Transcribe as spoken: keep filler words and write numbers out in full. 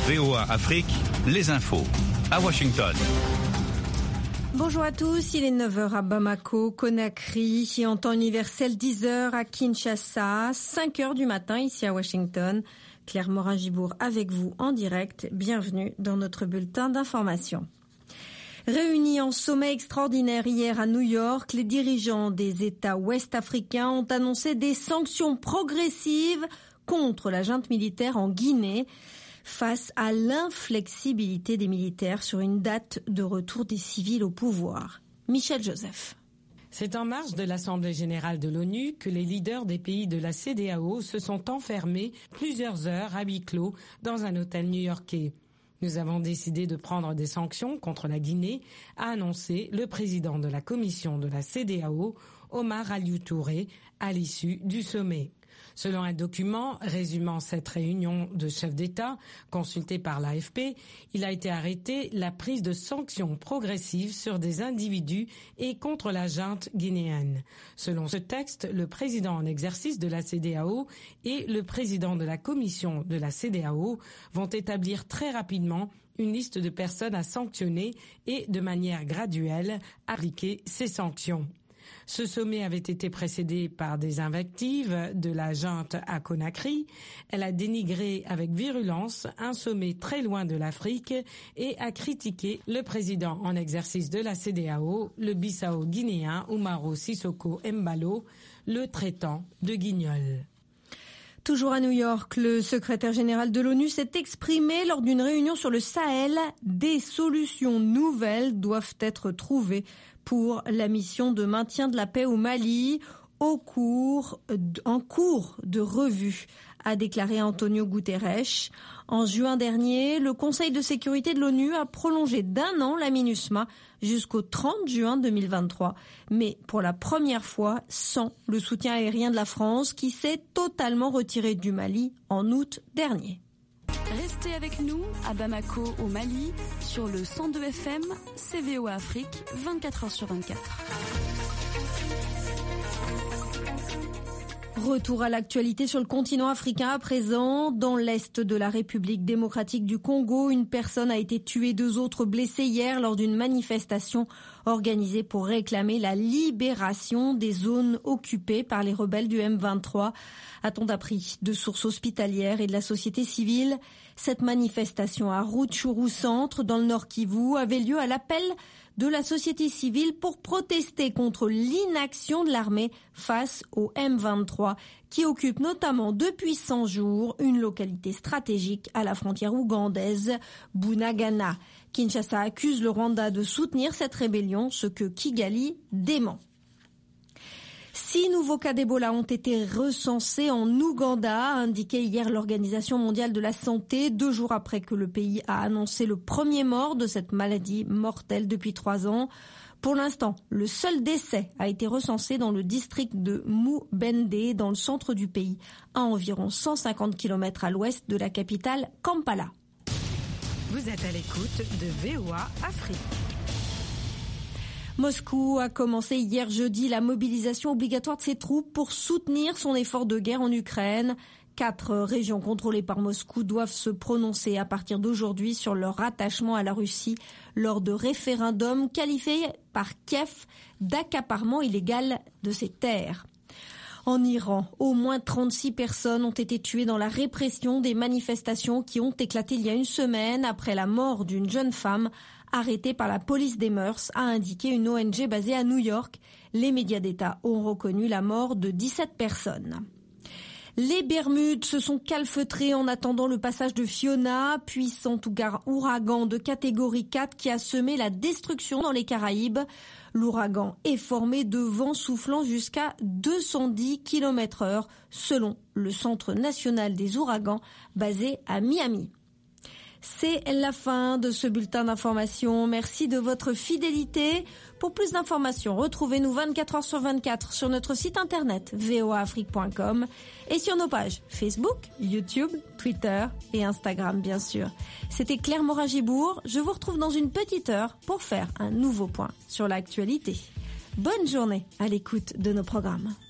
V O A Afrique, les infos à Washington. Bonjour à tous, il est neuf heures à Bamako, Conakry, en temps universel dix heures à Kinshasa, cinq heures du matin ici à Washington. Claire Morin-Gibourg avec vous en direct. Bienvenue dans notre bulletin d'information. Réunis en sommet extraordinaire hier à New York, les dirigeants des États ouest-africains ont annoncé des sanctions progressives contre la junte militaire en Guinée face à l'inflexibilité des militaires sur une date de retour des civils au pouvoir. Michel Joseph. C'est en marge de l'Assemblée générale de l'ONU que les leaders des pays de la C E D E A O se sont enfermés plusieurs heures à huis clos dans un hôtel new-yorkais. Nous avons décidé de prendre des sanctions contre la Guinée, a annoncé le président de la commission de la C E D E A O, Omar Aliou Touré, à l'issue du sommet. Selon un document résumant cette réunion de chefs d'État consulté par l'A F P, il a été arrêté la prise de sanctions progressives sur des individus et contre la junte guinéenne. Selon ce texte, le président en exercice de la C E D E A O et le président de la commission de la C E D E A O vont établir très rapidement une liste de personnes à sanctionner et de manière graduelle appliquer ces sanctions. Ce sommet avait été précédé par des invectives de la junte à Conakry. Elle a dénigré avec virulence un sommet très loin de l'Afrique et a critiqué le président en exercice de la C E D E A O, le Bissau-guinéen Umaro Sissoko Embalo, le traitant de guignol. Toujours à New York, le secrétaire général de l'ONU s'est exprimé lors d'une réunion sur le Sahel. Des solutions nouvelles doivent être trouvées pour la mission de maintien de la paix au Mali au cours, en cours de revue, a déclaré Antonio Guterres. En juin dernier, le Conseil de sécurité de l'ONU a prolongé d'un an la MINUSMA jusqu'au trente juin deux mille vingt-trois, mais pour la première fois sans le soutien aérien de la France qui s'est totalement retiré du Mali en août dernier. Restez avec nous à Bamako au Mali sur le cent deux F M, C V O A Afrique, vingt-quatre heures sur vingt-quatre. Retour à l'actualité sur le continent africain à présent. Dans l'est de la République démocratique du Congo, une personne a été tuée, deux autres blessées hier lors d'une manifestation organisée pour réclamer la libération des zones occupées par les rebelles du M vingt-trois. A-t-on appris de sources hospitalières et de la société civile? Cette manifestation à Rutshuru Centre, dans le Nord Kivu, avait lieu à l'appel de la société civile pour protester contre l'inaction de l'armée face au M vingt-trois, qui occupe notamment depuis cent jours une localité stratégique à la frontière ougandaise, Bunagana. Kinshasa accuse le Rwanda de soutenir cette rébellion, ce que Kigali dément. Six nouveaux cas d'Ebola ont été recensés en Ouganda, a indiqué hier l'Organisation mondiale de la santé, deux jours après que le pays a annoncé le premier mort de cette maladie mortelle depuis trois ans. Pour l'instant, le seul décès a été recensé dans le district de Mubende, dans le centre du pays, à environ cent cinquante kilomètres à l'ouest de la capitale Kampala. Vous êtes à l'écoute de V O A Afrique. Moscou a commencé hier jeudi la mobilisation obligatoire de ses troupes pour soutenir son effort de guerre en Ukraine. Quatre régions contrôlées par Moscou doivent se prononcer à partir d'aujourd'hui sur leur rattachement à la Russie lors de référendums qualifiés par Kiev d'accaparement illégal de ses terres. En Iran, au moins trente-six personnes ont été tuées dans la répression des manifestations qui ont éclaté il y a une semaine après la mort d'une jeune femme arrêtée par la police des mœurs, a indiqué une O N G basée à New York. Les médias d'État ont reconnu la mort de dix-sept personnes. Les Bermudes se sont calfeutrées en attendant le passage de Fiona, puissant ouragan de catégorie quatre qui a semé la destruction dans les Caraïbes. L'ouragan est formé de vents soufflant jusqu'à deux cent dix kilomètres heure selon le Centre national des ouragans basé à Miami. C'est la fin de ce bulletin d'information. Merci de votre fidélité. Pour plus d'informations, retrouvez-nous vingt-quatre heures sur vingt-quatre sur notre site internet v o a afrique point com et sur nos pages Facebook, YouTube, Twitter et Instagram bien sûr. C'était Claire Morin-Gibourg. Je vous retrouve dans une petite heure pour faire un nouveau point sur l'actualité. Bonne journée à l'écoute de nos programmes.